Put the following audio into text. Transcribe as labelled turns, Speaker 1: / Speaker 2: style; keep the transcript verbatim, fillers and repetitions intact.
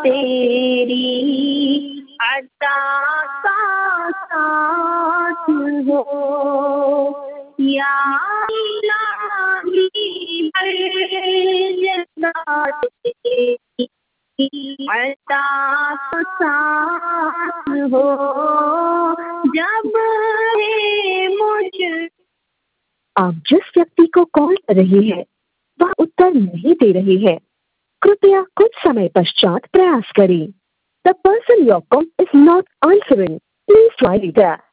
Speaker 1: तेरी अता का साथ हो, या इलाही मर्ज़दा तेरी अता का साथ हो, जब है मुझ। आप जिस व्यक्ति को कॉल कर रही हैं वह उत्तर नहीं दे रही है, कृपया कुछ समय पश्चात प्रयास करें। The person you're calling is not answering. Please try later.